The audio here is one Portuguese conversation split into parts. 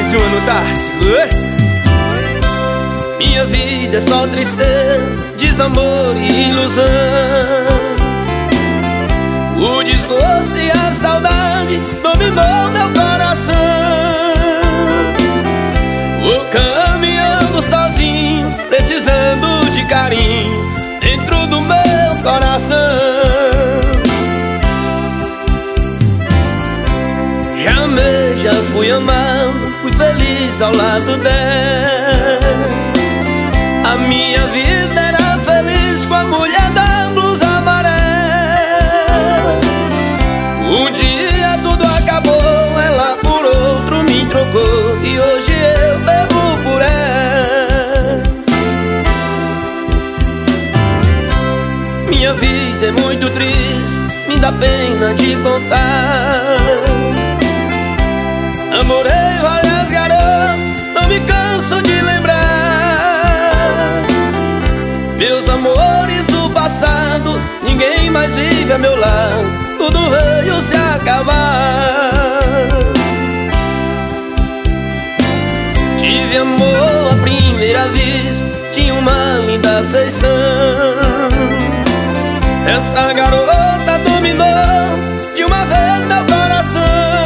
mais uma no Tarso. Minha vida é só tristeza, desamor e ilusão. O desgosto e a saudade dominou meu coração. Vou caminhando sozinho, precisando de carinho dentro do meu coração. Já amei, já fui amado, fui feliz ao lado dela. A minha vida era feliz com a mulher da blusa amarela. Um dia tudo acabou, ela por outro me trocou, e hoje eu bebo por ela. Minha vida é muito triste, me dá pena de contar. Namorei várias garotas, não me canso de lembrar. Meus amores do passado, ninguém mais vive a meu lado, tudo veio se acabar. Tive amor à primeira vista, tinha uma linda afeição. Essa garota dominou de uma vez meu coração.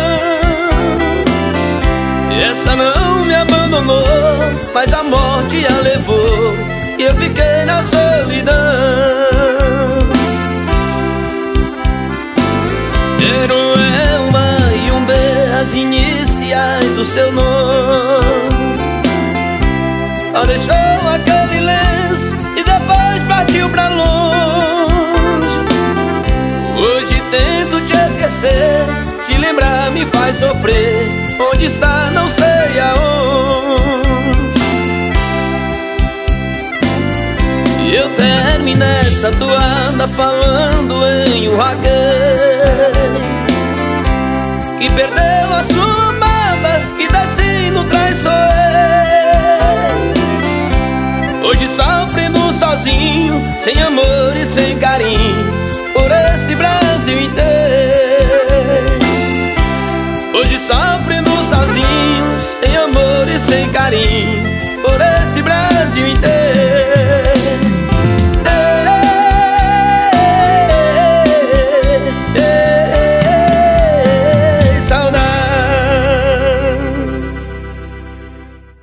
Essa não me abandonou, mas a morte a levou, e eu fiquei na solidão. Era um Elma e um B, as iniciais do seu nome. Só deixou aquele lenço e depois partiu pra longe. Hoje tento te esquecer, te lembrar me faz sofrer. Onde está não sei aonde. E eu termino essa toada falando em um vaqueiro que perdeu a sua amada, que destino traiçoeiro. Hoje sofrendo sozinho, sem amor e sem carinho, por esse Brasil inteiro. Hoje sofrendo sozinho, sem amor e sem carinho,